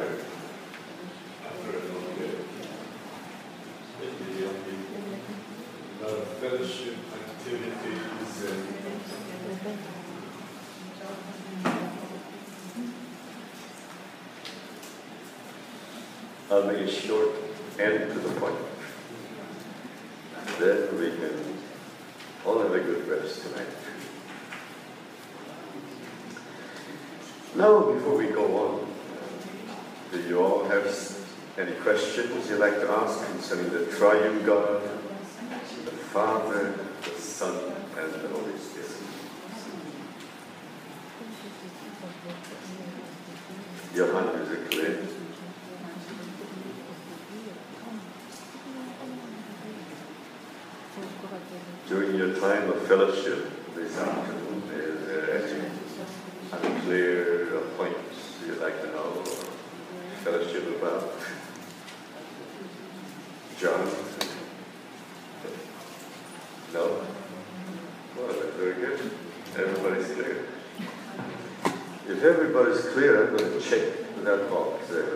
tired after a long day. Maybe young people, a lot of fellowship activities and I'll make it short and to the point. Then we can all have a good rest tonight. Now, before we go on, do you all have any questions you'd like to ask concerning the triune God, the Father, the Son, and the Holy Spirit? Your hand is it clear? During your time of fellowship this afternoon, is there any unclear points you'd like to know or fellowship about? John? No? Well, that's very good. Everybody's clear. If everybody's clear, I'm going to check that box there.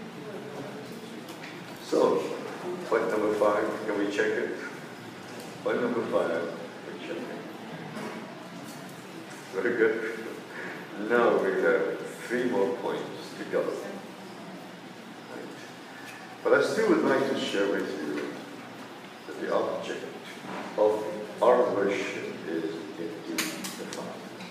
So, point number 5, can we check it? Point number 5, we check it. Very good. Now we have 3 more points to go. Right. But I still would like to share with you that the object of our worship is indeed the Father.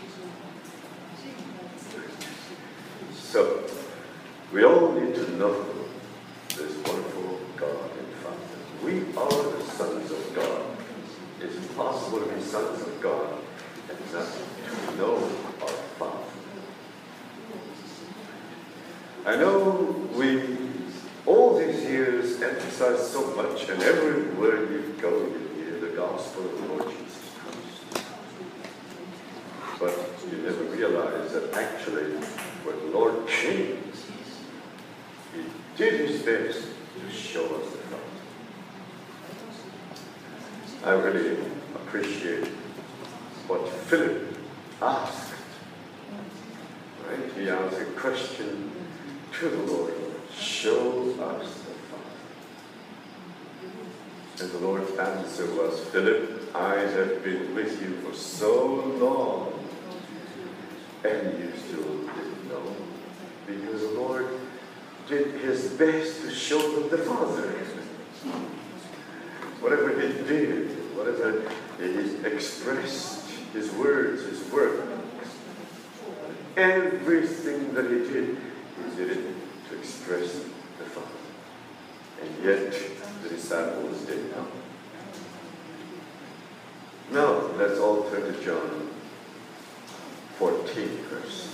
So, we all need to know this wonderful God and Father. We are the sons of God. It's impossible to be sons of God and not to know our Father. I know we, all these years, emphasize so much, and everywhere you go, you hear the gospel of the Lord Jesus Christ. But you never realize that actually, when the Lord came, He did His best to show us the Father. I really appreciate what Philip asked. Right? He asked a question to the Lord, show us the Father. And the Lord's answer was, Philip, I have been with you for so long, and you still didn't know. Because the Lord did His best to show them the Father. Whatever He did, whatever He expressed, His words, His work, everything that He did it to express the Father. And yet, the disciples didn't know. Now, let's all turn to John 14 first.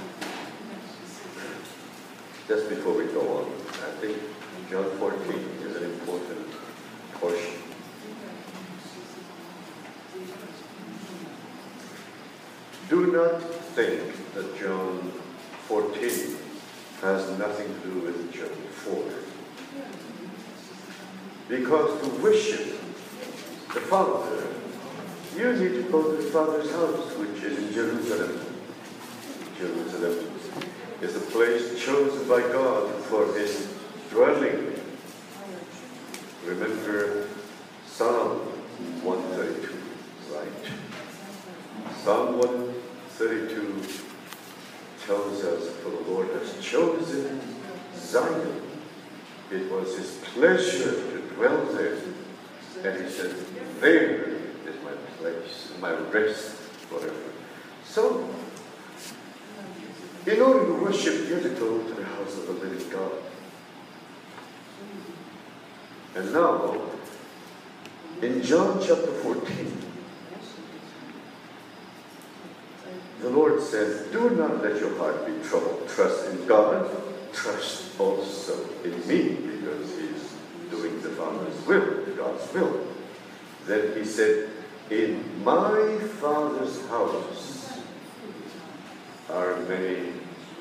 Just before we go on, I think John 14 is an important portion. Do not think that John 14 has nothing to do with John 4. Because to worship the Father, you need to go to the Father's house, which is in Jerusalem. Jerusalem is a place chosen by God for His dwelling. Remember Psalm 132, right? Psalm 132 tells us, for the Lord has chosen Zion. It was His pleasure to dwell there. And He said, there is my place, my rest forever. So, in order to worship, you have to go to the house of the living God. And now, in John chapter 14, the Lord says, do not let your heart be troubled. Trust in God. Trust also in me, because He's doing the Father's will, God's will. Then He said, in my Father's house are many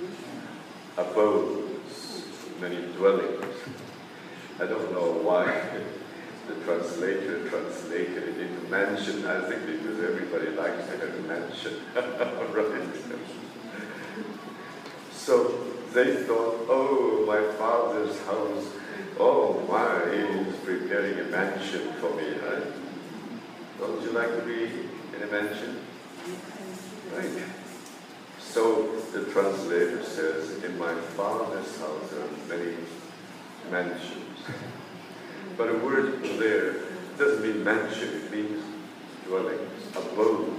abodes, many dwellings. I don't know why the translator translated it into mansion. I think because everybody likes to have a mansion. Right. So they thought, oh, my Father's house, oh my, he's preparing a mansion for me, right? Don't you like to be in a mansion? Right. So the translator says, in my Father's house there are many mansions. But a word there doesn't mean mansion, it means dwelling, abode.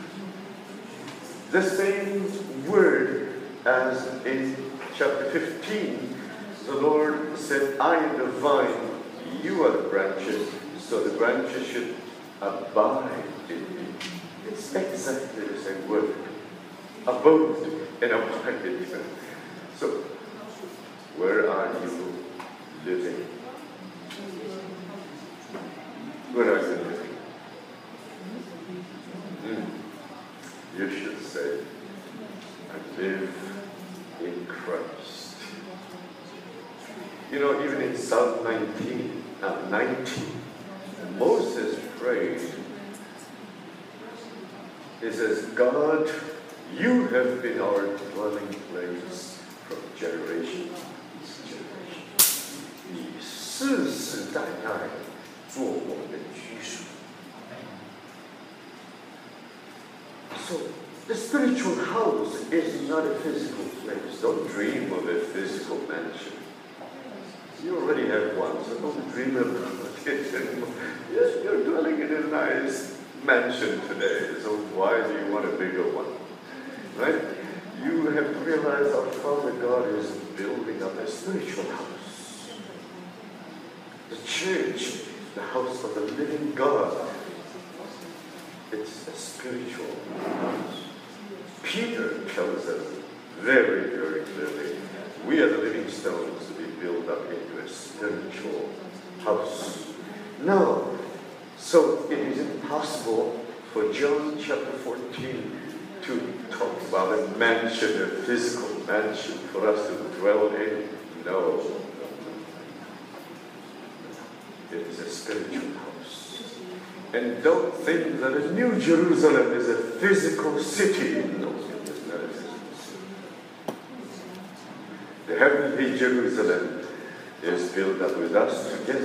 The same word as in chapter 15, the Lord said, I am the vine, you are the branches, so the branches should abide in me. It's exactly the same word. Abode and abide in me. So, where are you living? Where are you living? You should say, I live in Christ. You know, even in Psalm 19, Moses prayed. He says, God, you have been our dwelling place from generation to generation. 你世世代代做我们的居所。 So, the spiritual house is not a physical place. Don't dream of a physical mansion. You already have one, so don't dream about it anymore. Yes, you're dwelling in a nice mansion today, so why do you want a bigger one? Right? You have to realize our Father God is building up a spiritual house. The church, the house of the living God. It's a spiritual house. Peter tells us very, very clearly, we are the living stones to be built up into a spiritual house. Now, so it is impossible for John chapter 14 to talk about a mansion, a physical mansion for us to dwell in. No. It is a spiritual house. And don't think that a New Jerusalem is a physical city. No, it is not a physical city. The heavenly Jerusalem is built up with us together.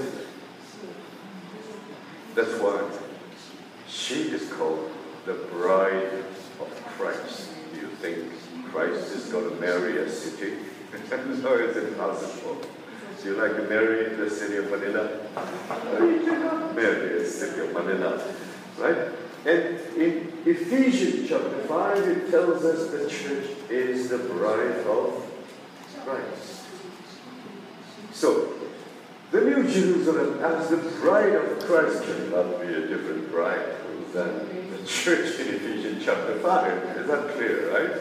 That's why she is called the bride of Christ. Do you think Christ is going to marry a city? No, it's impossible. Do you like to marry the city of Manila? No, you cannot marry the city of Manila. Right? And in Ephesians chapter 5, it tells us the church is the bride of Christ. So, the New Jerusalem as the bride of Christ cannot be a different bride than the church in Ephesians chapter 5. Is that clear, right?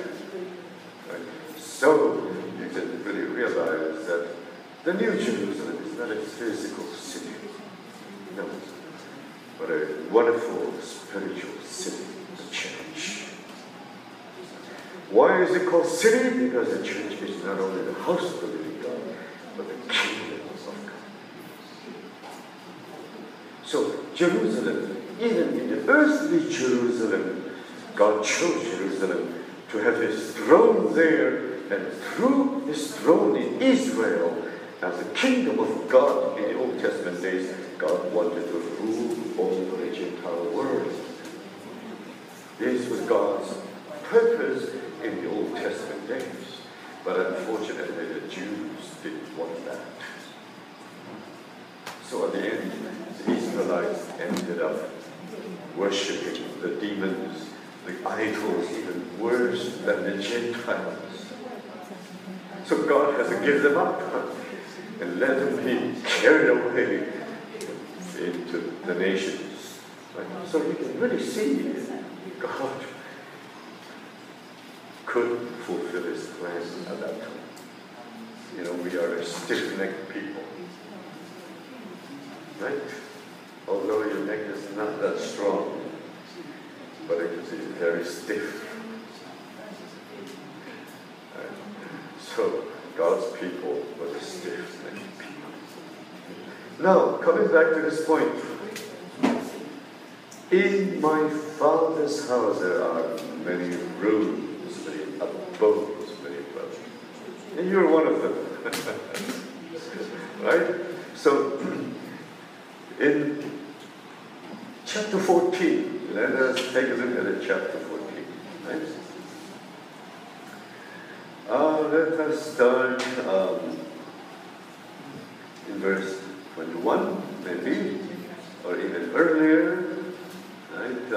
So, you can really realize that the New Jerusalem is not a physical city, no, but a wonderful spiritual city, the church. Why is it called city? Because the church is not only the house of the living God, but the kingdom of God. So Jerusalem, even in the earthly Jerusalem, God chose Jerusalem to have his throne there, and through his throne in Israel, as the kingdom of God in the Old Testament days, God wanted to rule over the Gentile world. This was God's purpose in the Old Testament days. But unfortunately, the Jews didn't want that. So at the end, the Israelites ended up worshipping the demons, the idols, even worse than the Gentiles. So God has to give them up and let them be carried away into the nations. Right? So you can really see God could fulfill his plan at that time. You know, we are a stiff-necked people. Right? Although your neck is not that strong, but it is very stiff. Right? So God's people were the stiff-necked people. Now, coming back to this point. In my Father's house there are many rooms, many abodes, many dwellings. And you're one of them. Right? So, in chapter 14, let us take a look at chapter 14. Right? Let us start in verse 21, maybe, or even earlier. Right?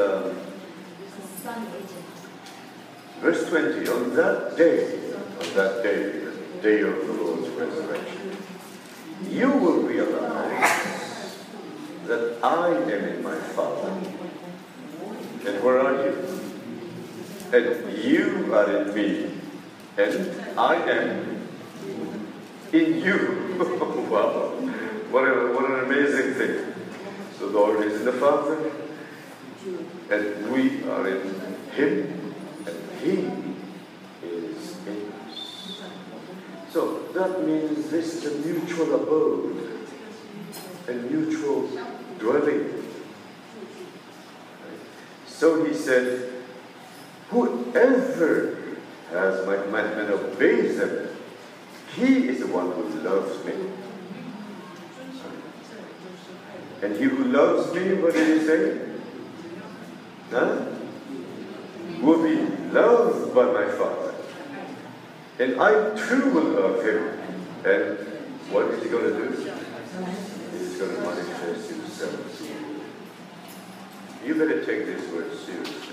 Verse 20, on that day, the day of the Lord's resurrection, you will realize that I am in my Father. And where are you? And you are in me. And I am in you. Wow. What an amazing thing. The Lord is in the Father, and we are in Him, and He is in us. So that means this is a mutual abode, a mutual dwelling. So He said, whoever has my commandment obeys them, he is the one who loves me. And he who loves me, what did He say? Huh? Will be loved by my Father. And I too will love him. And what is He going to do? He's going to manifest Himself. You better take this word seriously.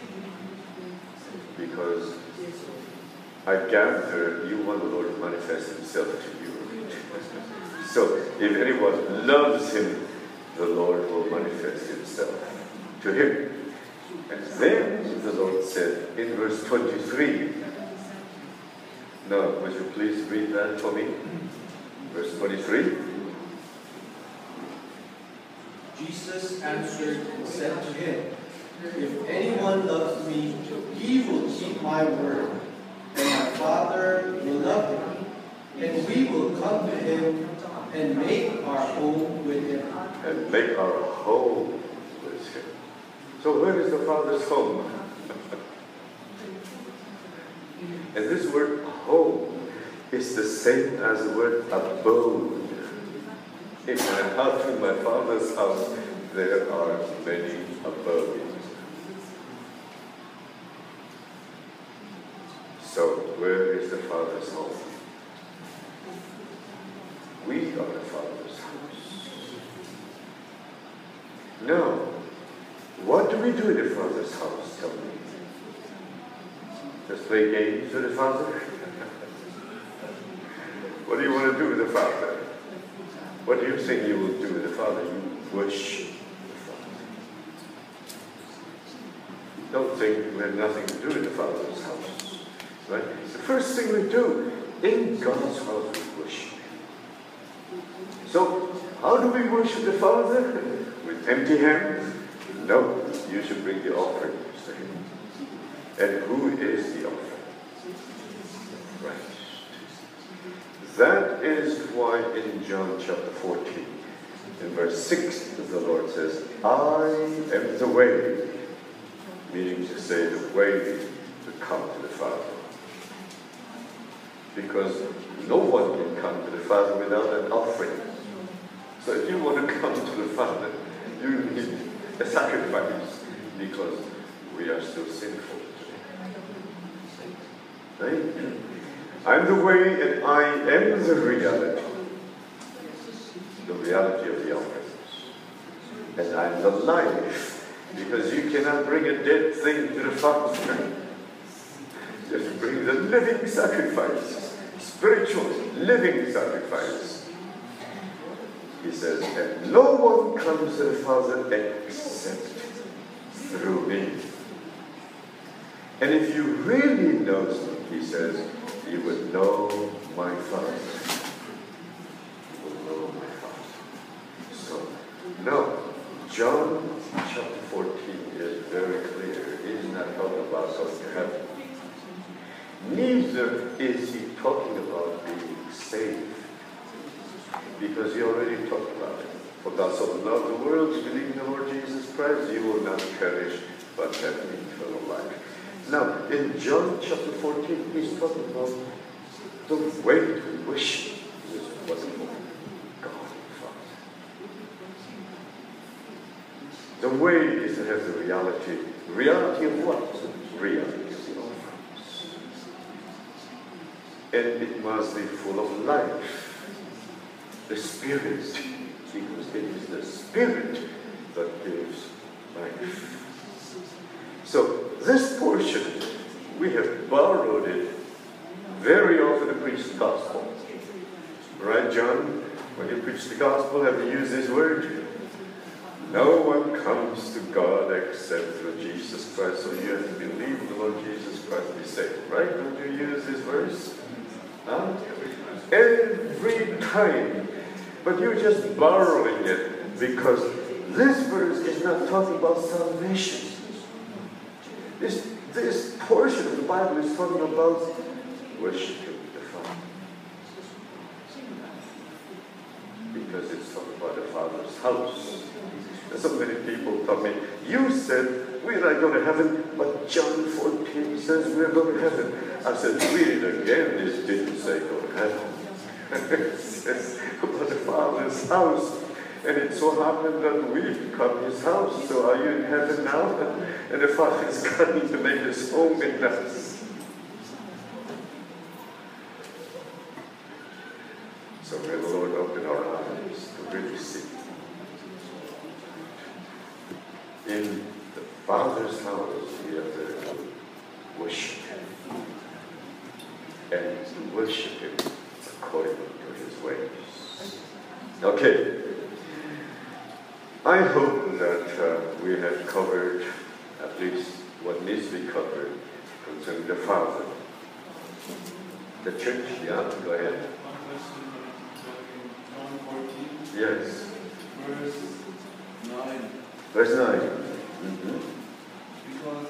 Because I gather you want the Lord to manifest Himself to you. So if anyone loves Him, the Lord will manifest Himself to him. And then the Lord said in verse 23, now would you please read that for me? Verse 23. Jesus answered and said to him, if anyone loves me, he will keep my word, and my Father will love him, and we will come to him and make our home with him. And make our home with Him. So where is the Father's home? And this word home is the same as the word abode. In my house, in my Father's house, there are many abodes. So where is the Father's home? We are the Father's house. Now, what do we do in the Father's house? Tell me. Just play games with the Father? What do you want to do with the Father? What do you think you will do with the Father? You worship the Father. Don't think we have nothing to do in the Father's house. Right? The first thing we do in God's house is worship Him. So, how do we worship the Father? With empty hands? No, you should bring the offering to Him. And who is the offering? Christ. That is why in John chapter 14, in verse 6, the Lord says, I am the way, meaning to say the way to come to the Father. Because no one can come to the Father without an offering. So if you want to come to the Father, you need a sacrifice, because we are still sinful today. Right? I'm the way and I am the reality. The reality of the offerings. And I'm the life, because you cannot bring a dead thing to the Father. Just bring the living sacrifice, spiritual living sacrifice. He says, and no one comes to the Father except through me. And if you really know me, he says, you would know my Father. You will know my Father. So, now, John chapter 14 is very clear. He is not talking about going to heaven. Neither is he talking about being saved. Because he already talked about it. For God so loved the world, to believe in the Lord Jesus Christ, you will not perish, but have eternal life. Now, in John chapter 14, he's talking about the way to worship this wonderful God and Father. The way is to have the reality. Reality of what? Reality of the offerings. And it must be full of life. The Spirit, because it is the Spirit that gives life. So this portion, we have borrowed it very often to preach the gospel. Right, John? When you preach the gospel, have you used this word? No one comes to God except through Jesus Christ. So you have to believe in the Lord Jesus Christ to be saved. Right? Don't you use this verse? Huh? Every time. But you're just borrowing it because this verse is not talking about salvation. This portion of the Bible is talking about worshiping the Father. Because it's talking about the Father's house. And so many people tell me, you said we're not going to heaven, but John 14 says we're going to heaven. I said, read it again. This didn't say go to heaven. It says about the Father's house. And it so happened that we become His house. So are you in heaven now? And the Father is coming to make His home in us. So may the Lord open our eyes to really see. In the Father's house, we are there to worship Him. And to worship Him according to His ways. Okay. I hope that we have covered at least what needs to be covered concerning the Father. The church, yeah, go ahead. One question John 14. Yes. Verse 9. Verse 9. Because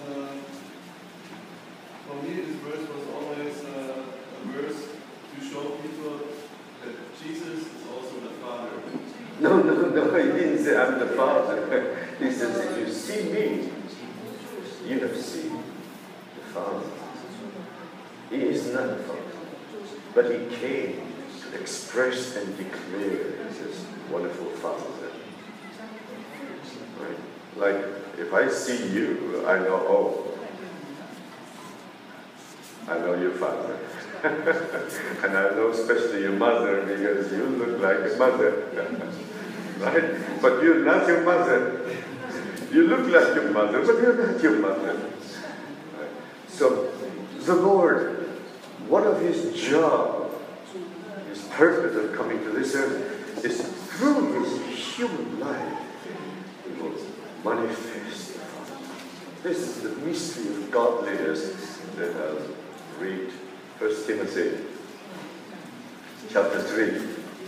for me this verse was always a verse to show people that Jesus is also the Father. No, he didn't say I'm the Father. He says, if you see me, you have seen the Father. He is not the Father, but He came to express and declare His wonderful Father. Right? Like, if I see you, I know, oh, I know your father. And I know especially your mother because you look like a mother. Right? But you're not your mother. You look like your mother, but you're not your mother. Right? So, the Lord, one of His job, His purpose of coming to this earth is through His human life, He will manifest the Father. This is the mystery of godliness that I'll read 1 Timothy chapter 3.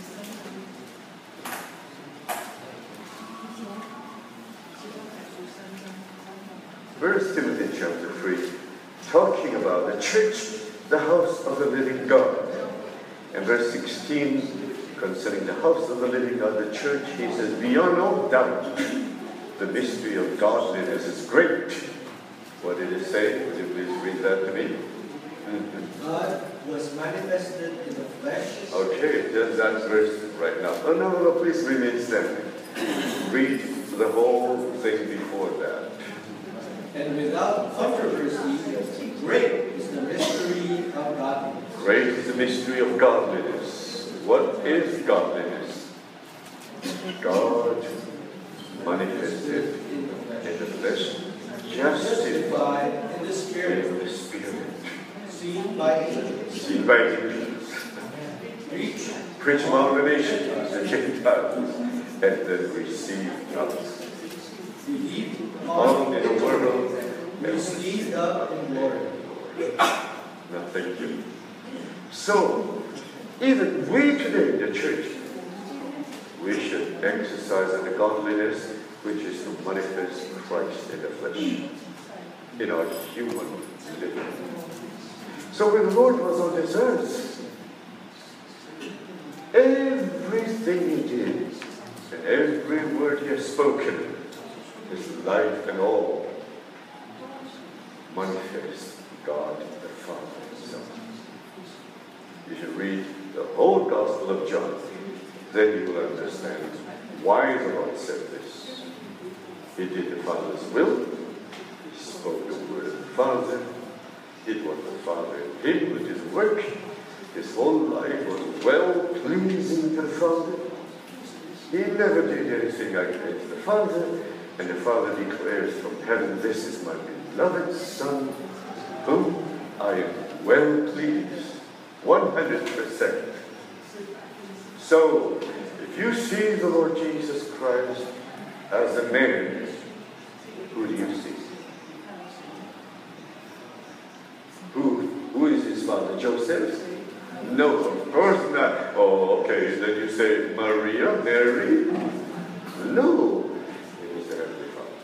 First Timothy chapter 3, talking about the church, the house of the living God. And verse 16, concerning the house of the living God, the church, he says, beyond all doubt, the mystery of godliness is great. What did it say? Would you please read that to me? God was manifested in the flesh. Okay, just that verse right now. Oh, no, please remain standing. Read the whole thing before that. And without controversy, great is the mystery of godliness. Great is the mystery of godliness. What is godliness? God manifested In the in the flesh. flesh, justified Justified in the Spirit. in the Spirit, Seen by angels. seen by angels, preached among the nations, the Gentiles, and then received up. Believed On in the world, received up in glory. no, thank you. So, even we today, the church, we should exercise the godliness which is to manifest Christ in the flesh, in our human living. So when the Lord was on this earth, everything He did, and every word He has spoken, His life and all, manifest God the Father Himself. If you read the whole Gospel of John, then you will understand why the Lord said this. He did the Father's will. He spoke the word of the Father. It was the Father in him with his work. His whole life was well-pleasing to the Father. He never did anything against the Father. And the Father declares from heaven, "This is my beloved Son, whom I am well pleased." 100%. So, if you see the Lord Jesus Christ as a man, who do you see? Who is his father? Joseph? No, of course not. Oh, okay, then you say Maria, Mary? No, it was the Heavenly Father.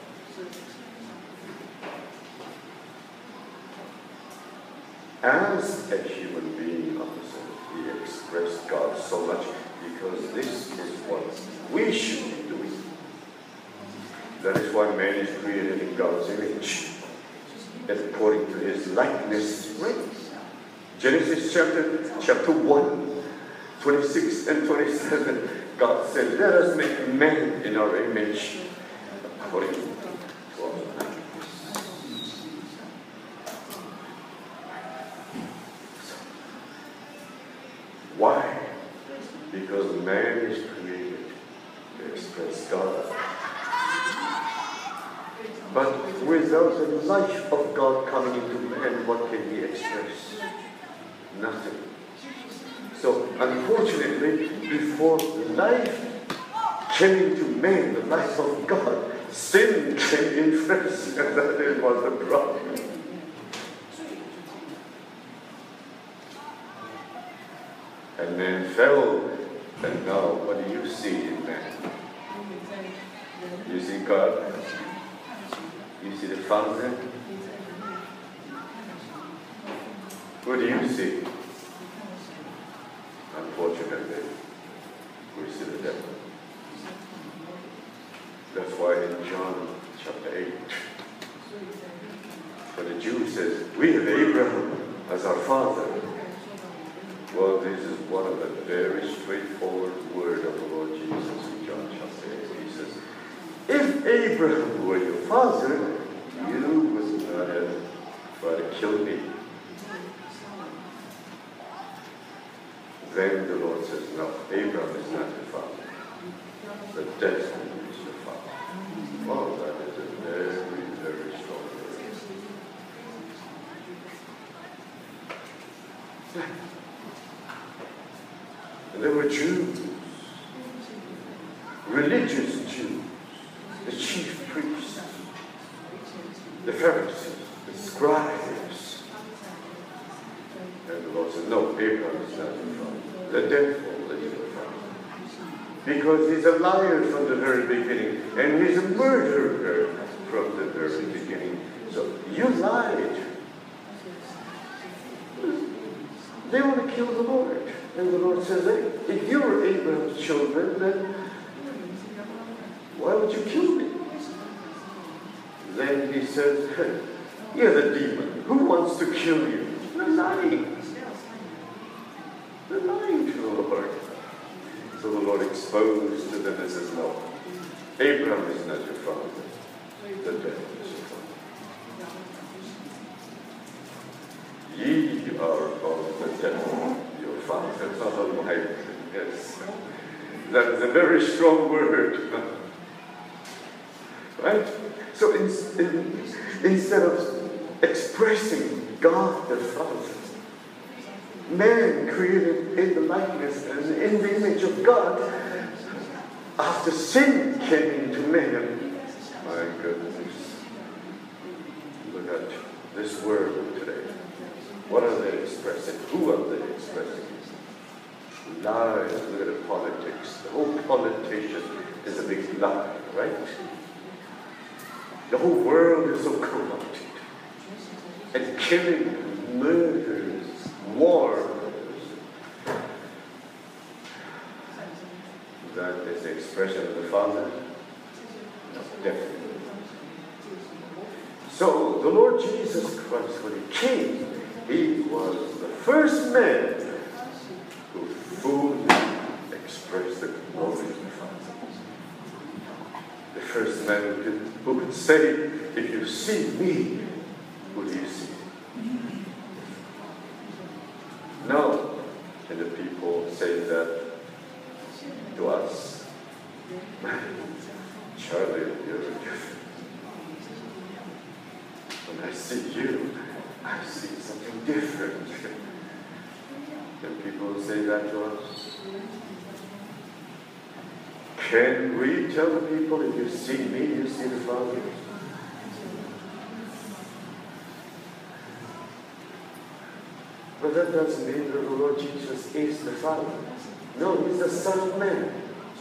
As a human being, officer, he expressed God so much because this is what we should be doing. That is why man is created in God's image, according to his likeness. Right? Genesis chapter 1, 26 and 27, God said, "Let us make man in our image, according to our likeness." Why? Because man is created to express God. But without the life of God coming into man, what can he express? Nothing. So, unfortunately, before life came into man, the life of God, sin came in first, and that was the problem. And man fell, and now what do you see in man? You see God? You see the Father? Who do you see? Unfortunately, we see the devil. That's why in John chapter 8, when the Jew says, "We have Abraham as our father," well, this is one of the very straightforward word of the Lord Jesus in John chapter 8. He says, "If Abraham were your father, you would not have tried to kill me." Then the Lord says, "No, Abraham is not your father. The devil is your father." Oh, that is a very, very strong word. And there were Jews, religious Jews, the chief priests, the Pharisees, the scribes. And the Lord said, "No, Abraham is not your father. The devil is your father. Because he's a liar from the very beginning, and he's a murderer from the very beginning. So you lied. They want to kill the Lord." And the Lord says, "Hey, if you were Abraham's children, then why would you kill me?" Then he says, "You're the demon. Who wants to kill you?" They're lying. They're lying to the Lord. So the Lord exposed to them and says, "No, Abraham is not your father. The devil is your father. Ye are of the devil, your father." Oh my goodness. That is a very strong word. Right? So instead of expressing God the Father, man created in the likeness and in the image of God, after sin came into man, my goodness, look at this world today. What are they expressing? Who are they expressing? Lies. Look at the politics. The whole politician is a big lie, right? The whole world is so corrupted. And killing, murders, wars. That is the expression of the Father? No, definitely. So, the Lord Jesus Christ, when He came, He was the first man man who could say, if you see me, who do you see? No. And the people say that to us. Charlie, you're different. When I see you, I see something different. Can people say that to us? Can we tell the people, if you see me, you see the Father? But that doesn't mean that the Lord Jesus is the Father. No, He's the Son of Man.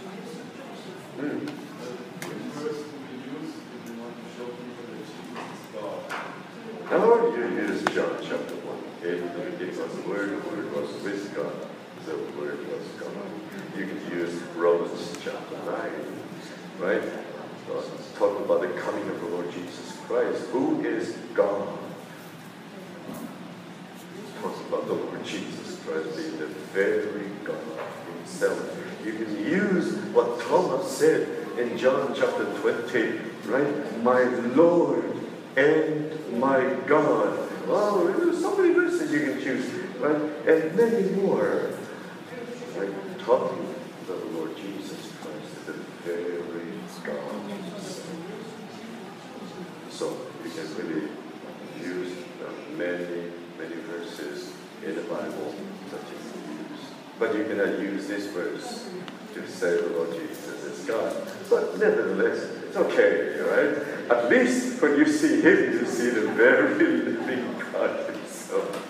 Now you use John chapter 1. In the beginning was the Word was with God, the Word was God. You can use Romans chapter 9, right? Talk about the coming of the Lord Jesus Christ, who is God. Talks about the Lord Jesus Christ being the very God Himself. You can use what Thomas said in John chapter 20, right? My Lord and my God. Wow, there's so many verses you can choose, right? And many more. Like talking about the Lord Jesus Christ, the very God. So you can really use many verses in the Bible that you can use. But you cannot use this verse to say the Lord Jesus is God. But nevertheless, it's okay, right? At least when you see Him, you see the very living God Himself.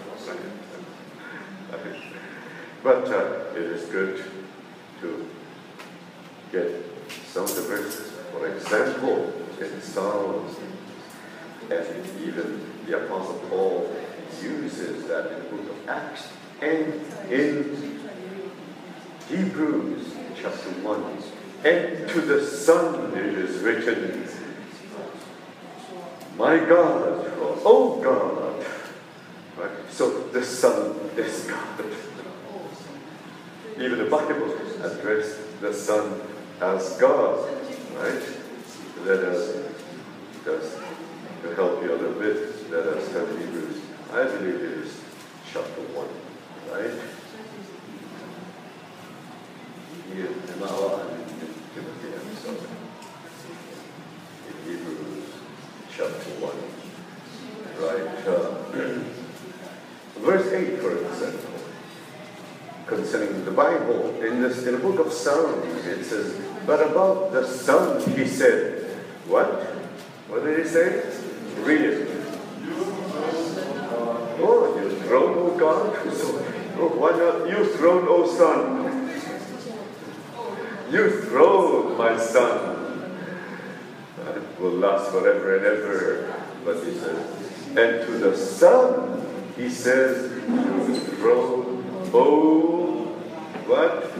But it is good to get some of the verses. For example, in Psalms, and even the Apostle Paul uses that in the book of Acts and in Hebrews chapter 1. And to the Son it is written, my God, oh God. Right? So the Son is God. Even the Bible addressed the Son as God. Right? Let us, just to help you a little bit, let us have Hebrews. I believe it is chapter 1, right? In Hebrews chapter 1, right? Verse 8, for example, concerning the Bible, in the book of Psalms, it says, but about the Son, He said, what? What did He say? Read it. Oh, you throne, O God? Oh, why not you throne, O Son? You throne, my Son. It will last forever and ever. But He says, and to the Son, He says, you throne, O what?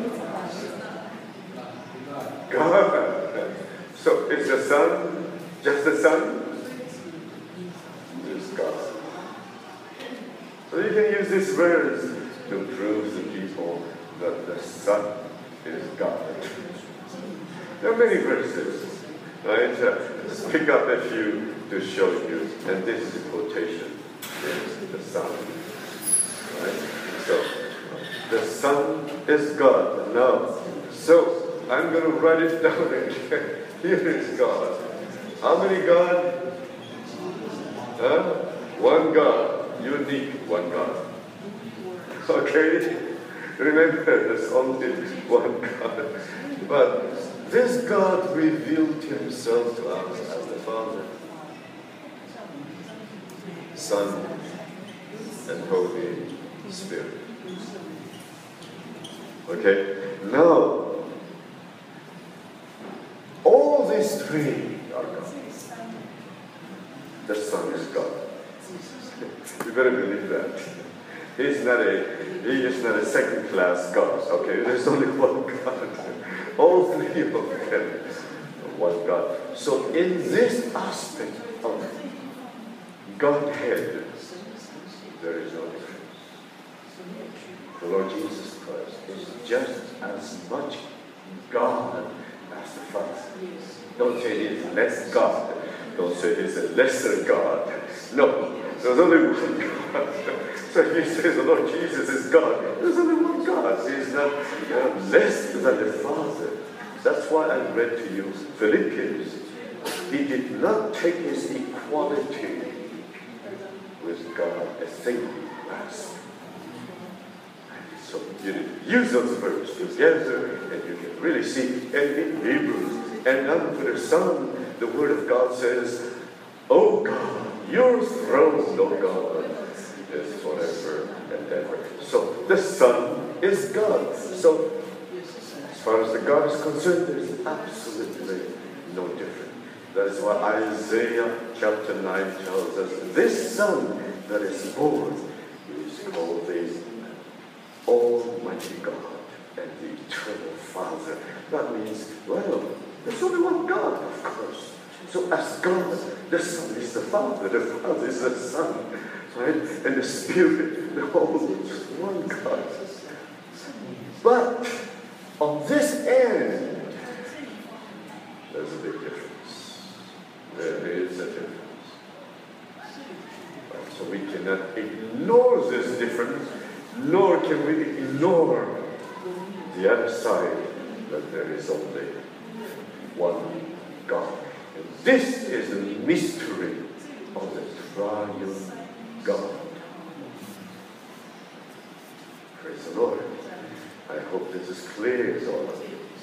God. So is the Son just the Son? Is God. So you can use this verse to prove to people that the Son is God. There are many verses, right? Just pick up a few to show you. And this is a quotation. Is the Son. Right? So, the Son is God. Now, so I'm going to write it down again. Here is God. How many God? One God. Unique one God. Okay? Remember, there's only one God. But this God revealed Himself to us as the Father, Son, and Holy Spirit. Okay? Now, all these three are God. The Son is God. You better believe that. He is not a second-class God. Okay? There's only one God. All three of them one God. So in this aspect of Godhead, there is no difference. The Lord Jesus Christ is just as much God as the Father. Don't say he's less God. Don't say he's a lesser God. No, there's only one God. So if he says the Lord Jesus is God, there's only one God. He's not less than the Father. That's why I read to you Philippians. He did not take his equality with God a thing to grasp. So you use those verbs together, and you can really see. And in Hebrews, and unto the Son, the Word of God says, "O God, your throne, O God, is forever and ever." So the Son is God. So as far as the God is concerned, there's absolutely no difference. That is why Isaiah chapter 9 tells us, this Son that is born is called the Almighty God and the Eternal Father. That means, well, there's only one God, of course. So as God, the Son is the Father is the Son, right? And the Spirit, the whole is one God. But on this end, there's a big difference. There is a difference. So we cannot ignore this difference, nor can we ignore the other side, that there is only one God. And this is the mystery of the triune God. Praise the Lord. I hope this is clear to all of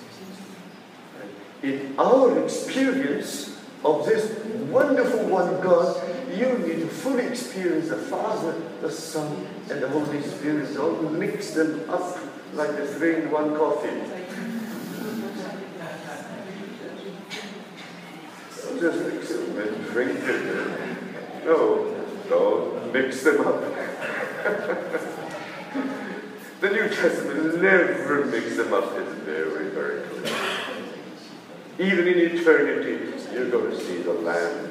you. In our experience of this wonderful one God, you need to fully experience the Father, the Son, and the Holy Spirit. Don't mix them up like the 3-in-1 coffee. Don't just mix them and drink it. No, don't mix them up. The New Testament never mix them up. It's very, very clear. Even in eternity, you're going to see the Lamb.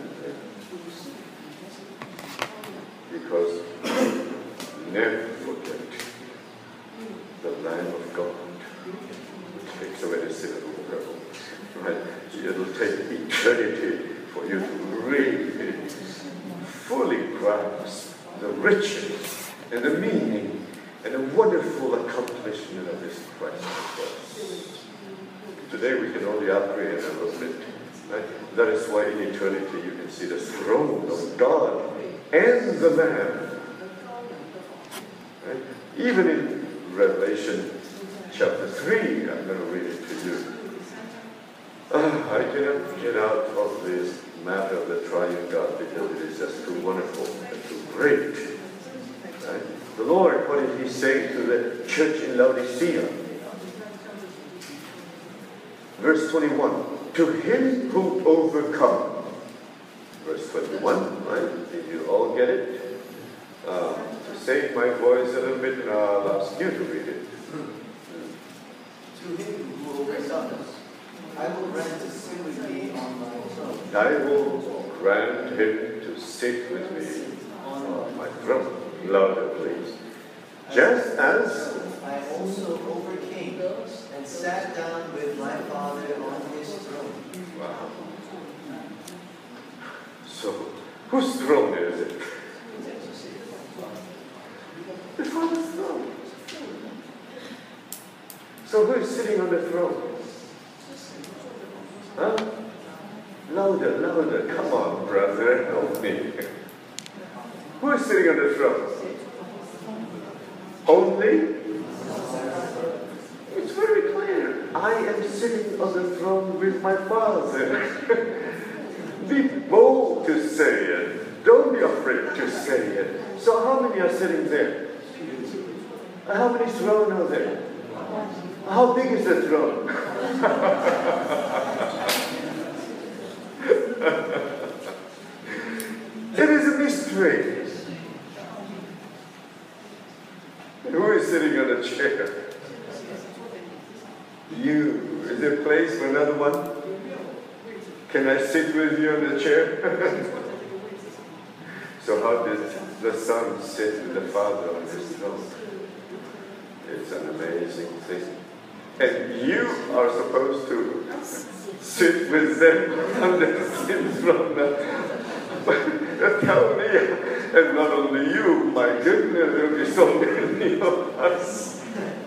Because never forget the Lamb of God who takes away the sin of the world. Right? It'll take eternity for you to really fully grasp the riches and the meaning and the wonderful accomplishment of this Christ for us. Today we can only apprehend a little bit. Right? That is why in eternity you can see the throne of God and the Lamb. Right? Even in Revelation chapter 3, I'm going to read it to you. I cannot get out of this matter of the triune God because it is just too wonderful and too great. Right? The Lord, what did he say to the church in Laodicea? Verse 21, to him who overcomes. Verse 21, right? Did you all get it? To save my voice a little bit, I'll ask you to read it. To him who overcomes, I will grant to sit with me on my throne. I will grant him to sit with me on my throne. Louder, please. Just as I also overcame and sat down with my Father on his throne. wow. So, whose throne is it? The Father's throne. So who is sitting on the throne? Huh? Louder, louder. Come on, brother. Help me. Who is sitting on the throne? Only? It's very clear. I am sitting on the throne with my Father. Be bold to say it. Don't be afraid to say it. So how many are sitting there? How many thrones are there? How big is the throne? It is a mystery. Who is sitting on a chair? You. Is there a place for another one? Can I sit with you on the chair? So how did the Son sit with the Father on his throne? It's an amazing thing. And you are supposed to sit with them on the skin from tell me, and not only you, my goodness, there will be so many of us.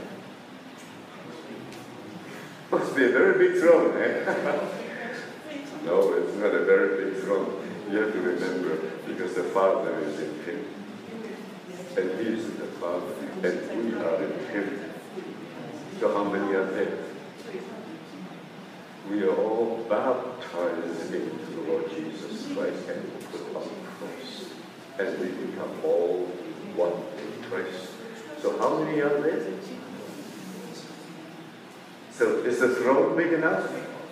Must be a very big throne, eh? No, it's not a very big throne. You have to remember, because the Father is in Him. And He is in the Father, and we are in Him. So how many are there? We are all baptized into the Lord Jesus Christ and put on Christ. And we become all one in Christ. So how many are there? So is the throne big enough?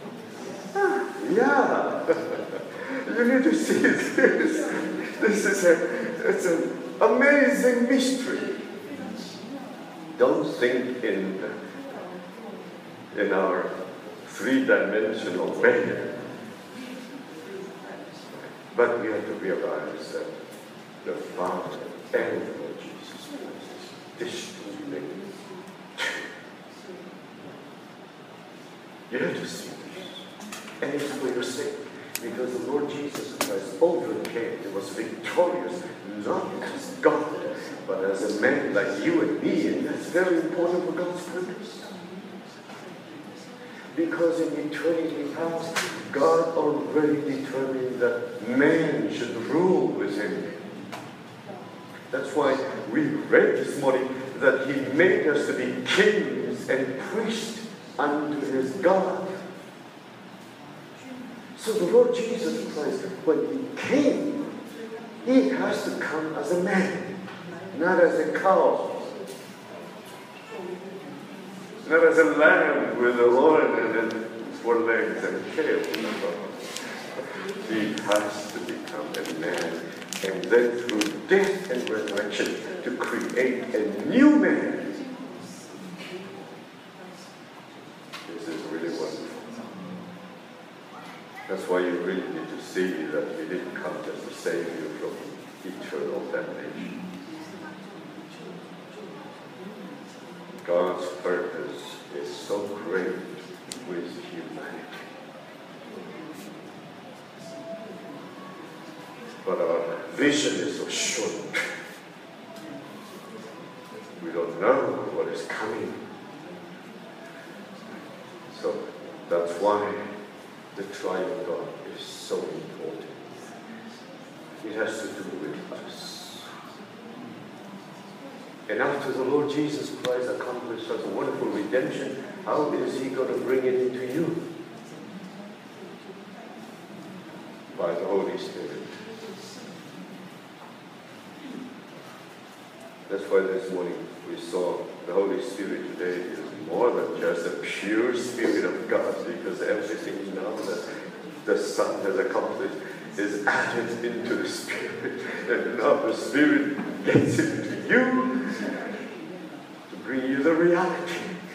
Yeah. You need to see this. This is it's an amazing mystery. Don't think in our three-dimensional way. But we have to realize that the Father and the Lord Jesus Christ is distinct. You have to see this. And it's for your sake. Because the Lord Jesus Christ overcame. He was victorious, not as God, but as a man like you and me. And that's very important for God's purpose. Because in eternity past, God already determined that man should rule with Him. That's why we read this morning that He made us to be kings and priests unto His God. So the Lord Jesus Christ, when He came, He has to come as a man, not as a cow. Not as a lamb with a horn and then 4 legs and a tail. He has to become a man, and then through death and resurrection to create a new man. This is really wonderful. That's why you really need to see that He didn't come just to save you from eternal damnation. God's purpose is so great with humanity. But our vision is so short. We don't know what is coming. So that's why the triune God is so important. It has to do with us. And after the Lord Jesus Christ accomplished such a wonderful redemption, how is He going to bring it into you? By the Holy Spirit. That's why this morning we saw the Holy Spirit today is more than just a pure Spirit of God, because everything now that the Son has accomplished is added into the Spirit. And now the Spirit gets into you to bring you the reality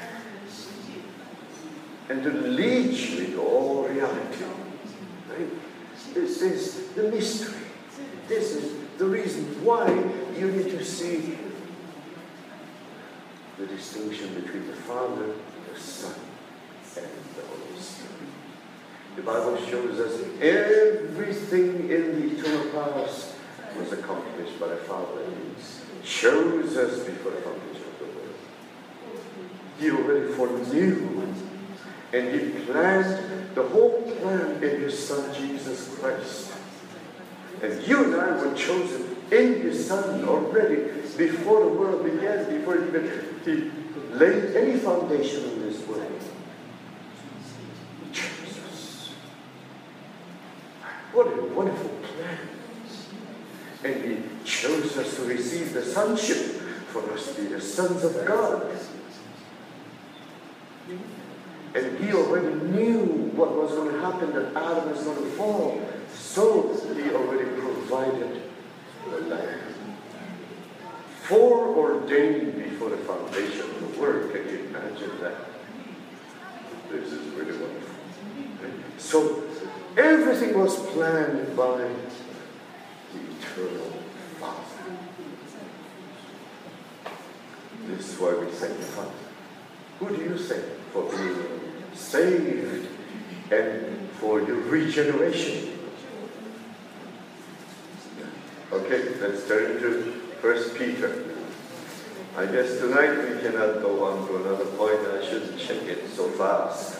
and to lead you into all reality. Right? This is the mystery. This is the reason why you need to see the distinction between the Father, the Son, and the Holy Spirit. The Bible shows us everything in the eternal past was accomplished by the Father. He chose us before the foundation of the world. He already foreknew, and He planned the whole plan in His Son Jesus Christ. And you and I were chosen in His Son already before the world began, before He laid any foundation in this world. He chose us. What a wonderful plan. And He chose us to receive the sonship, for us to be the sons of God. And He already knew what was going to happen, that Adam was going to fall. So He already provided the Lamb. Foreordained before the foundation of the world. Can you imagine that? This is really wonderful. So everything was planned by the eternal Father. This is why we thank the Father. Who do you thank for being saved and for your regeneration? Okay, let's turn to 1 Peter. I guess tonight we cannot go on to another point. I shouldn't check it so fast.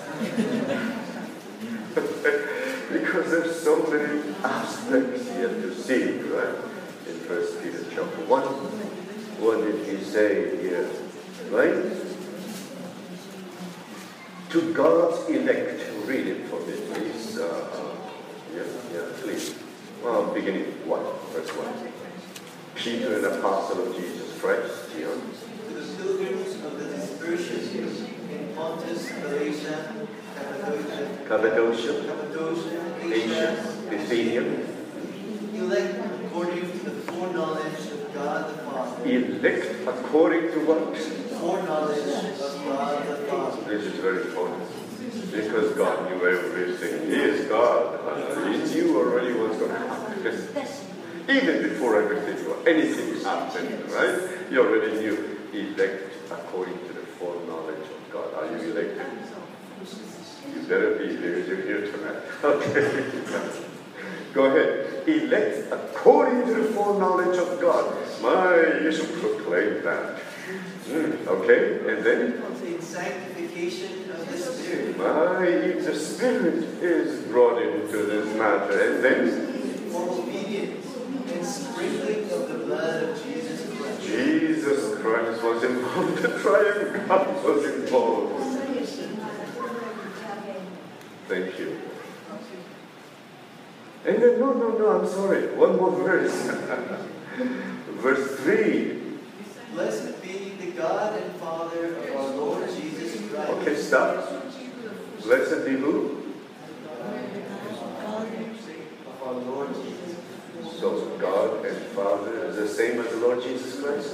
Because there's so many aspects yet to see, right? In 1 Peter chapter 1. What did he say here? Right? To God's elect. Read it for me, please. Please. Well, beginning 1, verse 1. Peter, an apostle of Jesus Christ, here. To the pilgrims of the dispersion in Pontus, Galatia, Cappadocia, Asia, Bithynia, elect according to the foreknowledge of God the Father. Elect according to what? Foreknowledge of God the Father. This is very important. Because God knew everything. He is God. He knew already what's going to happen. Even before anything happened, right? He already knew. Elect according to the foreknowledge of God. Are you elected? You better be here. You're here tonight. Okay. Go ahead. Elect according to the foreknowledge of God. You should proclaim that. Okay, and then? In sanctification of the Spirit. If the Spirit is brought into this matter, and then? For obedience and sprinkling of the blood of Jesus Christ. Jesus Christ was involved. The triune God was involved. Thank you. And then, no, I'm sorry. One more verse. Verse 3. Blessed be the God and Father of our Lord Jesus Christ. Okay, stop. Blessed be who? Of our Lord Jesus. So God and Father is the same as the Lord Jesus Christ?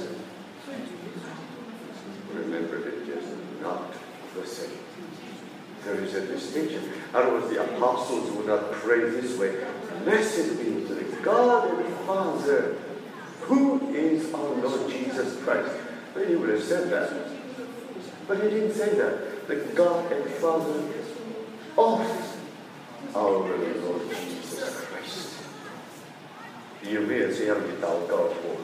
Remember, it is not the same. There is a distinction. Otherwise, the apostles would not pray this way. Blessed be the God and Father, who is our Lord Jesus Christ. Well, he would have said that. But he didn't say that. The God and Father of our Lord Jesus Christ. 你有没有这样的祷告过？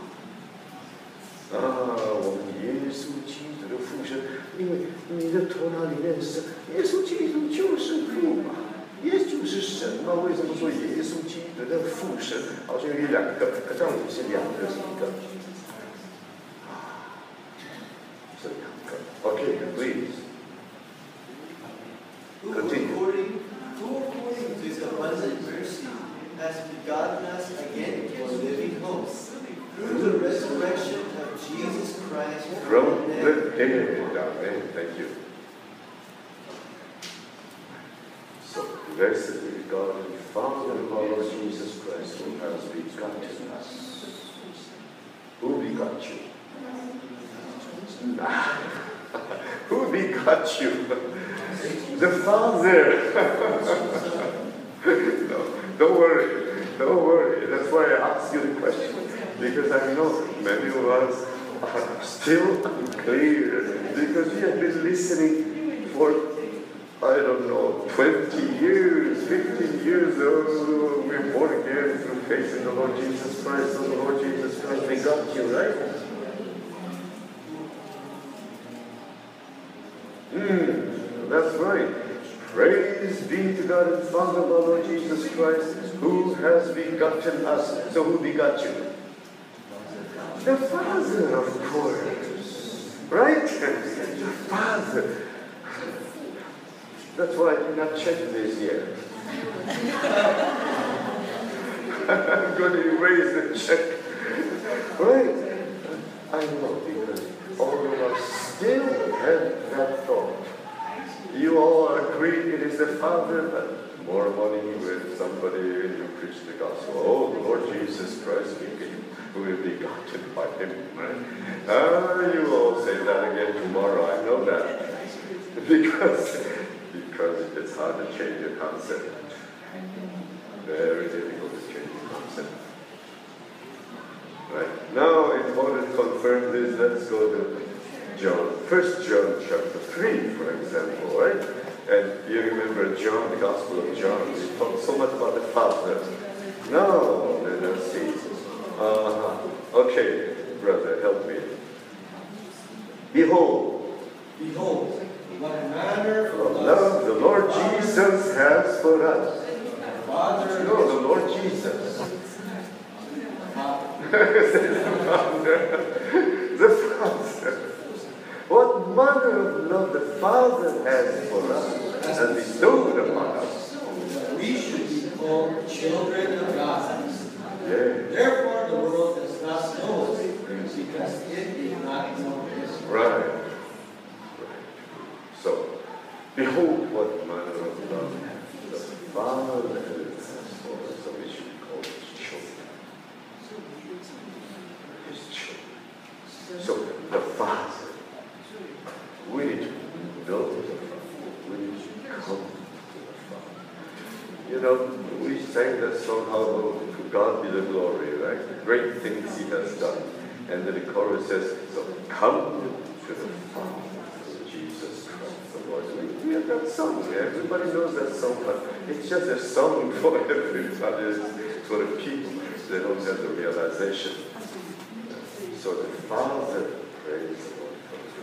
我们耶稣基督的父神，因为你的头脑里面是耶稣基督就是父嘛，也就是神嘛。为什么说耶稣基督的父神好像有两个？这样是两个是一个？是两个。Okay, please. Continue. Who according to his abundant mercy has begotten us again for living hope through the resurrection of Jesus Christ from the dead. Amen. Thank you. So, blessed be God and Father of our Lord Jesus Christ, who has begotten us. Who begot you? Who begot you? The Father. No, don't worry. Don't worry. That's why I asked you the question. Because I know many of us are still unclear. Because we have been listening for, I don't know, 20 years, 15 years. Oh, we're born again through faith in the Lord Jesus Christ. So the Lord Jesus Christ begot you, right? That's right. Praise be to God and Father of our Lord Jesus Christ, who has begotten us. So who begot you? The Father, of course. Right? The Father. That's why I did not check this yet. I'm going to erase the check. Right? I know, because all of us still have that thought. You all agree it is the Father, but more money with somebody and you preach the gospel. Oh, the Lord Jesus Christ will be begotten by Him, right? You all say that again tomorrow. I know that. Because it's hard to change your concept. Very difficult to change your concept. Right. Now, in order to confirm this, let's go to John 1 John chapter 3, for example, right? And you remember John, the Gospel of John, he talks so much about the Father. No, let's see. Okay, brother, help me. Behold, what manner of love the Lord Jesus has for us. Father, No, the Lord Jesus. The Father. What manner of love the Father has for us and bestowed upon us. We should be called children of God. Yeah. Therefore, the world does not know us because it did not know Him. Right. So, behold what manner of love the Father has for us, so we should be called His children. His children. So, the Father. We need to know the Father. We need to come to the Father. You know, we sang that song, how to God be the glory, right? The great things He has done. And then the chorus says, so come to the Father, through Jesus Christ the Lord. We have that song. Everybody knows that song, but it's just a song for everybody. It's for the people. They don't have the realization. So the Father, praise the Lord.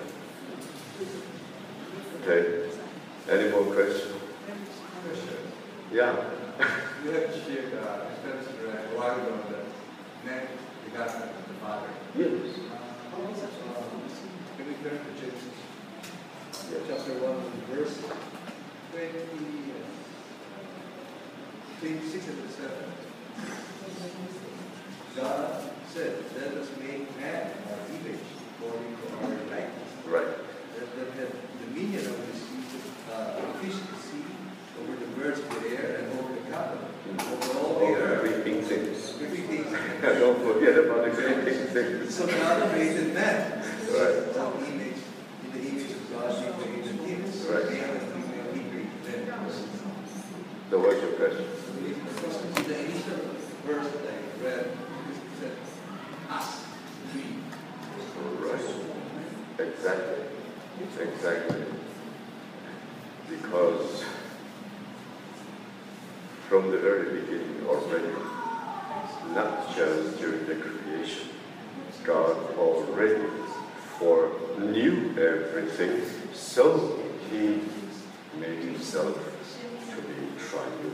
Okay. Any more questions? Yeah. You have shared Spencer a while ago the net begotten of the Father. Yes. Can we turn to Genesis Yes. chapter 1, verse 26 and 7? God said, let us make man in our image according to our likeness. Right. That had dominion over the sea, fish of the sea, over the birds of the air, and over the cattle, over all the earth. Creeping things. Everything. Don't forget about the creeping things. So God created man. Right. Some image, in the image of God, He created him. Right. Male and female, He created them. So what's your question? In the initial verse that I read, it said, us, we. Right. Exactly. Exactly. Because from the very beginning already, not just during the creation, God already foreknew everything, so He made Himself to be triune.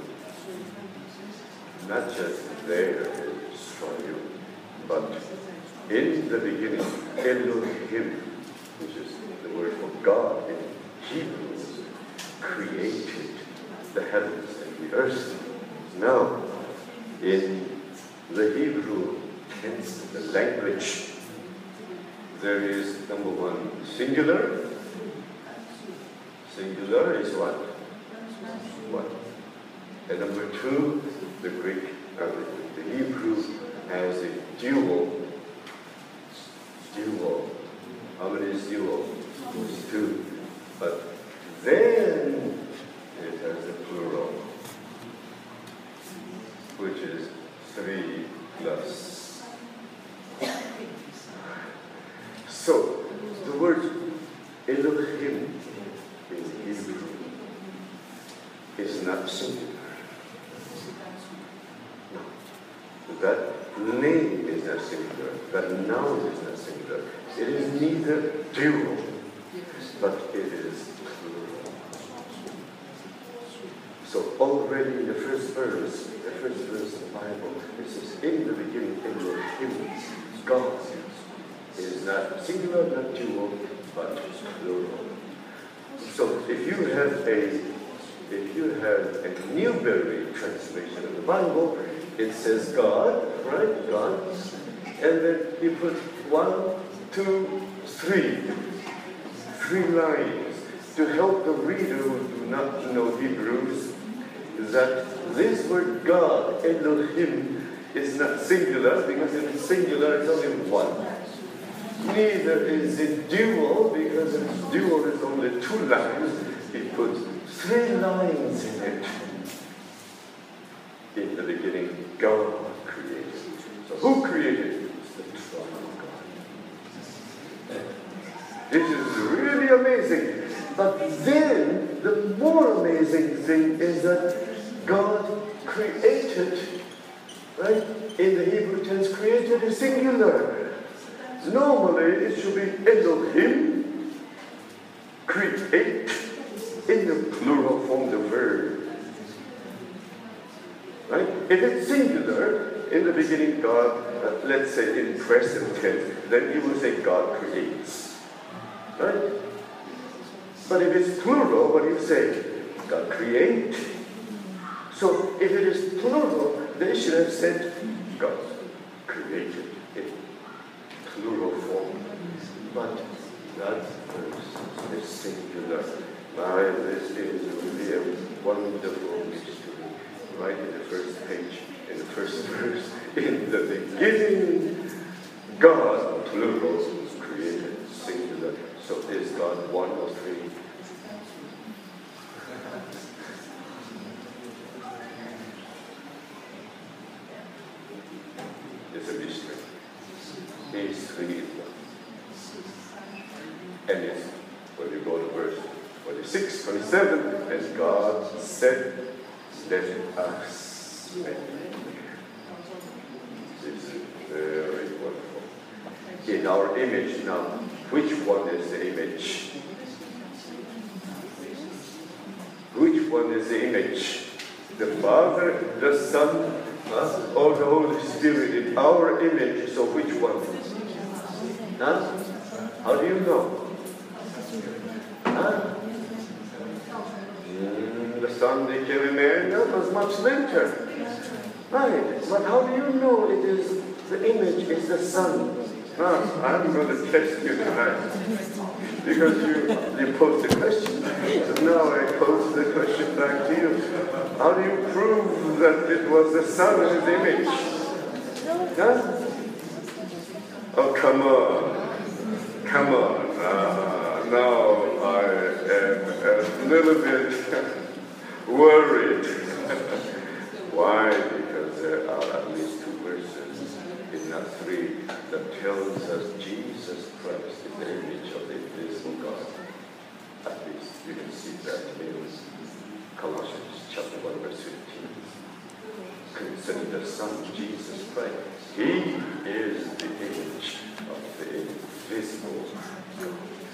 Not just there is triune, but in the beginning, Elohim, which is the word for God in Hebrew, created the heavens and the earth. Now, in the Hebrew tense, the language, there is number one, singular. Singular is what? What? And number two, the Greek, the Hebrew has a dual. Dual. How many is dual? Two. But then it has a plural, which is 3 plus. So, the word Elohim in Hebrew is not singular. No. That name is not singular. That noun is not singular. It is neither dual, but it is plural. So already in the first verse of the Bible, it says, in the beginning, Elohim, God. It is not singular, not dual, but plural. So if you have a Newberry translation of the Bible, it says God, right? God. And then you put 1, 2, 3. 3 lines to help the reader who do not know Hebrews that this word God, Elohim, is not singular, because if it's singular, it's only one. Neither is it dual, because if it's dual, it's only 2 lines. He puts 3 lines in it. In the beginning, God created. So who created? It's the triune God. This is really But then, the more amazing thing is that God created, right? In the Hebrew tense, created is singular. Normally, it should be Elohim, create, in the plural form, the verb. Right? If it's singular, in the beginning, God, let's say in present tense, then you will say God creates. Right? But if it's plural, what do you say? God create. So if it is plural, they should have said God created in plural form. But that verse is singular. This is really a wonderful mystery. Right in the first page, in the first verse, in the beginning, God, plural, created singular. So is God one or three? It's a mystery. He's three in one. And it's, when you go to verse 26, 27, and God said, let us make. This is very wonderful. In our image now, which one is the image? Which one is the image? The Father, the Son, or the Holy Spirit in our image? So which one? Huh? How do you know? Huh? The Son became man, that was much later. Right, but how do you know it is the image is the Son? I'm going to test you tonight. Because you posed the question. So now I pose the question back to you. How do you prove that it was the Son in his image? Huh? Oh, come on. Come on. Now I am a little bit worried. Why? Because there are at least two verses, if not three, that tells us Jesus Christ is the image of the invisible God. At least you can see that in Colossians chapter 1, verse 15. Consider the Son, Jesus Christ. He is the image of the invisible God.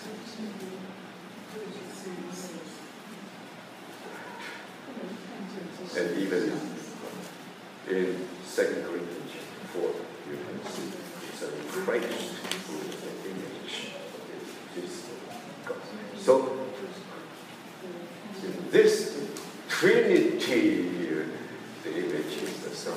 And even in 2 Corinthians 4, you can see it's a Christ who is the image of the invisible God. So, in this Trinity, the image is the Son.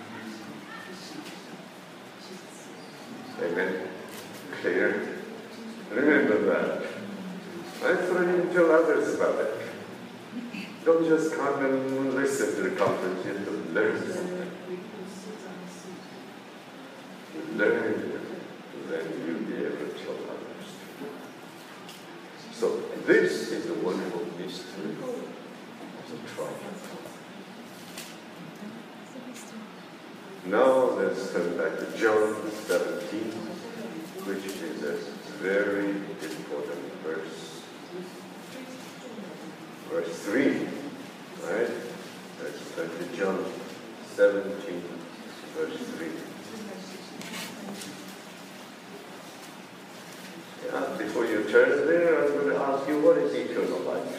Amen? Clear? Remember that. That's what you tell others about it. Don't just come and listen to the conference, you have to learn something. Learn, then you'll be able to tell others. So this is the wonderful mystery of the triumph. Now let's turn back to John 17, which is a very important verse. Verse 3, right? Let's turn to John 17, verse 3. Before you turn there, I'm going to ask you, what is eternal life?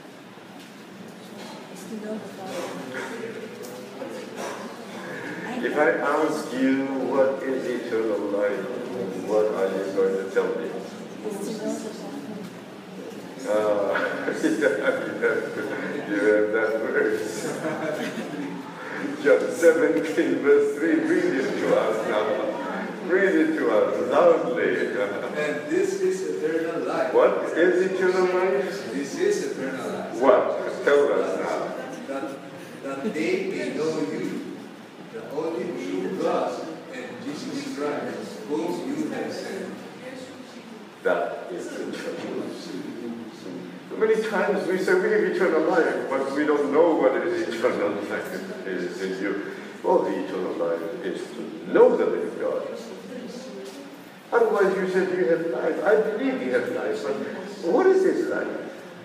If I ask you what is eternal life, what are you going to tell me? You have that verse. John 17, verse 3. Read it to us now. Read it to us loudly. And this is eternal life. What is eternal life? This is eternal life. What? Tell us now. That they may know you, the only true God, and Jesus Christ, whom you have sent. That is the truth. So many times we say we have eternal life, but we don't know what is eternal life is in you. Well, the eternal life is to know the living God. Otherwise you said you have life. I believe you have life, but what is this life?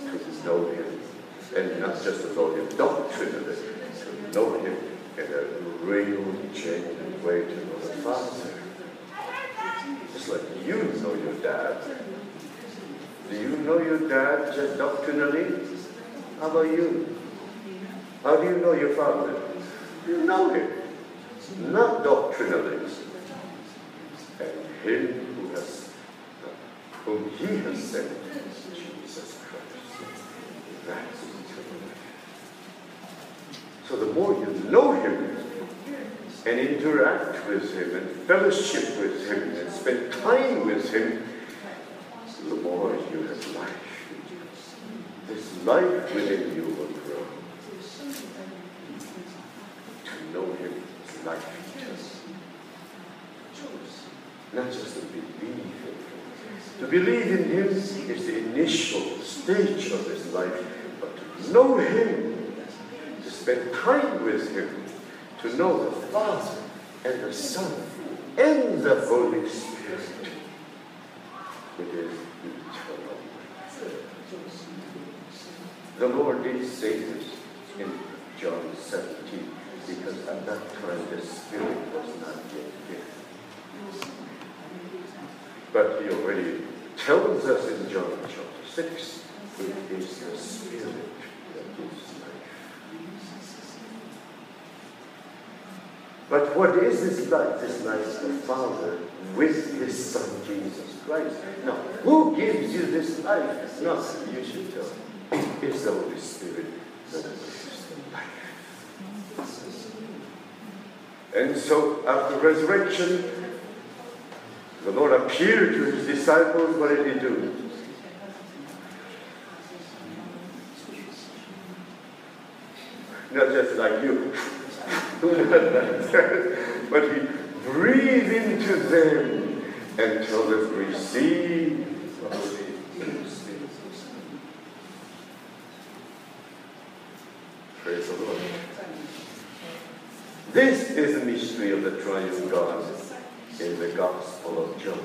to know him, and not just to know him doctrinally, to know him in a real, genuine way, to know the Father. Just like you know your dad. Do you know your dad just doctrinally? How about you? How do you know your father? You know him, not doctrinally. And him whom he has sent, Jesus Christ. That's eternal life. So the more you know him, and interact with him, and fellowship with him, and spend time with him, the more you have life. This life within you will grow. To know him is life eternal. Not just to believe in him. To believe in him is the initial stage of this life, but to know him, to spend time with him, to know the Father and the Son and the Holy Spirit, it is eternal life. The Lord did say this in John 17, because at that time the Spirit was not yet given. But he already tells us in John chapter 6, it is the Spirit that gives life. But what is this life? This life is the Father with his Son Jesus Christ. Now, who gives you this life? No, you should tell. It's the Holy Spirit that gives the life. And so, after resurrection, the Lord appeared to his disciples. What did he do? Not just like you, but he breathed into them and told them, receive the Holy Spirit. Praise the Lord. This is the mystery of the triune God in the Gospel of John.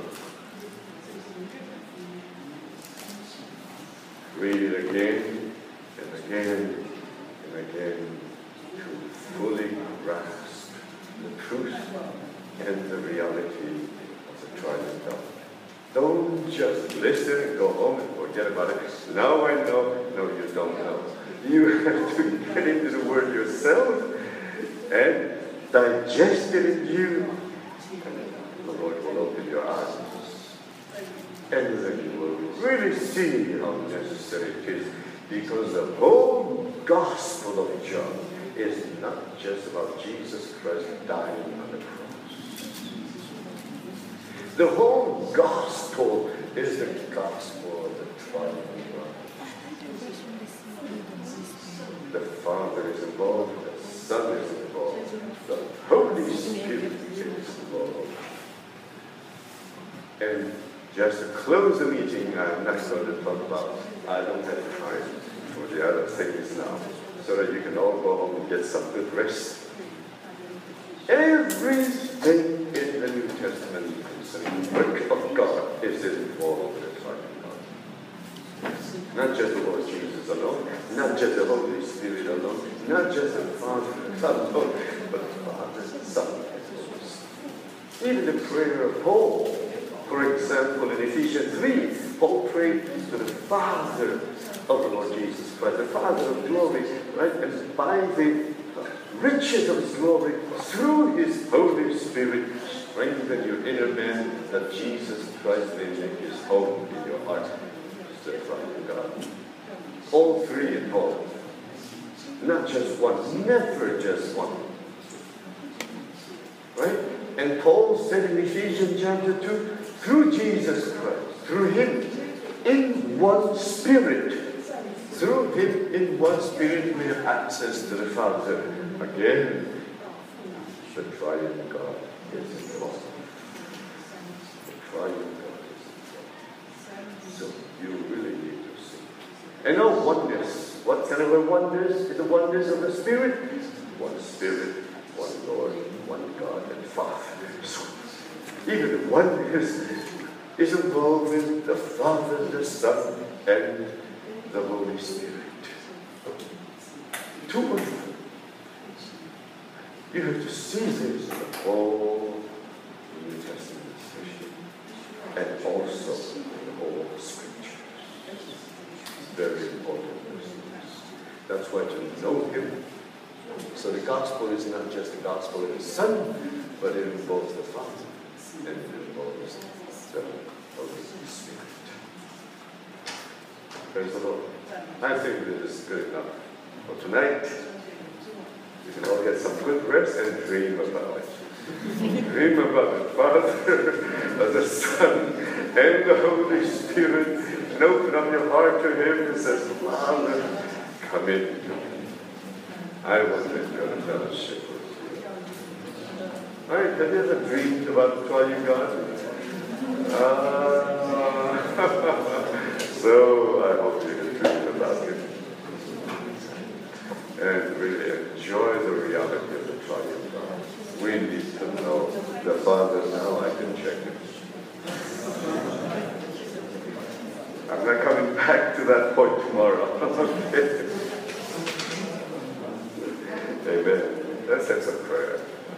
Read it again and again and again to fully grasp the truth and the reality of the triune God. Don't just listen and go home and forget about it. Now I know. No, you don't know. You have to get into the Word yourself and digest it in you. The Lord will open your eyes. And then you will really see how necessary it is. Because the whole Gospel of John is not just about Jesus Christ dying on the cross. The whole Gospel is the Gospel of the triune God. The Father is involved, the Son is involved, the Holy Spirit is involved. And just to close the meeting, I'm not going to talk about, I don't have time for the other things now, so that you can all go home and get some good rest. Everything in the New Testament concerning the work of God is involved with the triune God. Not just the Lord Jesus alone, not just the Holy Spirit alone, not just the Father alone, but the Father, Son, and Holy Spirit. Even the prayer of Paul, for example, in Ephesians 3, Paul prayed to the Father of the Lord Jesus Christ, the Father of glory, right? And by the riches of his glory, through his Holy Spirit, strengthen your inner man, that Jesus Christ may make his home in your heart. The triune God. All three in Paul. Not just one, never just one. Right? And Paul said in Ephesians chapter 2, through Jesus Christ, through him, in one Spirit, through him in one Spirit we have access to the Father. Again, the triune God is involved. The triune God is involved. So you really need to see. And now oneness. What kind of a oneness is the oneness of the Spirit? One Spirit, one Lord, one God and Father. So even the oneness is involved with the Father, the Son, and the Holy Spirit. Too wonderful. You have to see this in the whole New Testament especially, and also in all Scriptures. Very important verses. That's why to know Him. So the gospel is not just the gospel of the Son, but it involves the Father and it involves the Holy Spirit. Praise the Lord. I think this is good enough for tonight. You can all get some good rest and dream about it. Dream about the Father, the Son, and the Holy Spirit, and open up your heart to Him and say, Father, come in. I want to enjoy the fellowship with you. All right, have you ever dreamed about the triune God? So I hope you can dream about Him and really enjoy the reality of the triune God. We need to know the Father now. I can check it. I'm not coming back to that point tomorrow. Okay. Amen. Let's have some prayer.